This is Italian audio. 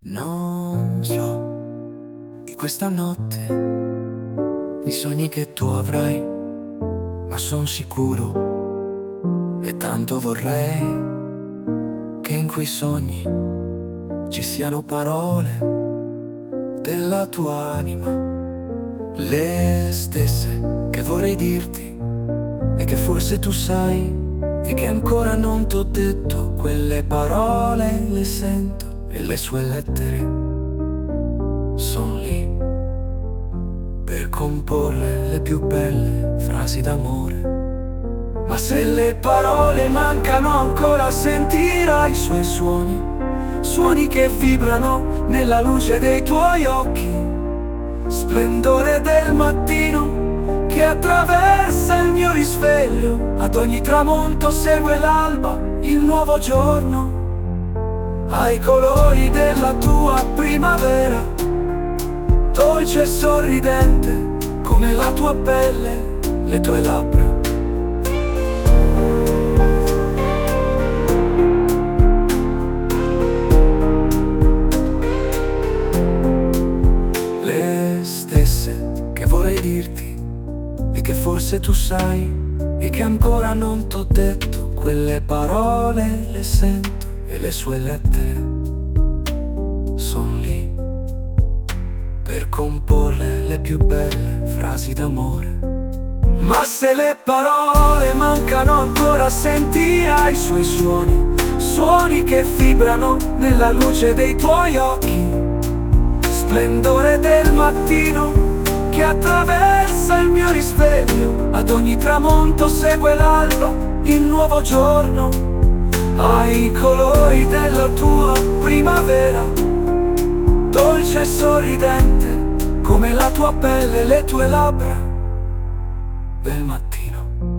Non so di questa notte, i sogni che tu avrai, ma son sicuro e tanto vorrei che in quei sogni ci siano parole della tua anima, le stesse che vorrei dirti e che forse tu sai e che ancora non t'ho detto. Quelle parole le sento e le sue lettere son lì per comporre le più belle frasi d'amore. Ma se le parole mancano ancora, sentirai i suoi suoni, suoni che vibrano nella luce dei tuoi occhi, splendore del mattino che attraversa il mio risveglio. Ad ogni tramonto segue l'alba, il nuovo giorno, ai colori della tua primavera, dolce e sorridente come la tua pelle, le tue labbra. Le stesse che vorrei dirti e che forse tu sai e che ancora non t'ho detto. Quelle parole le sento e le sue lettere son lì per comporre le più belle frasi d'amore. Ma se le parole mancano ancora, sentirai i suoi suoni, suoni che vibrano nella luce dei tuoi occhi, splendore del mattino che attraversa il mio risveglio. Ad ogni tramonto segue l'alba, il nuovo giorno, ai colori della tua primavera, dolce e sorridente come la tua pelle, le tue labbra del mattino.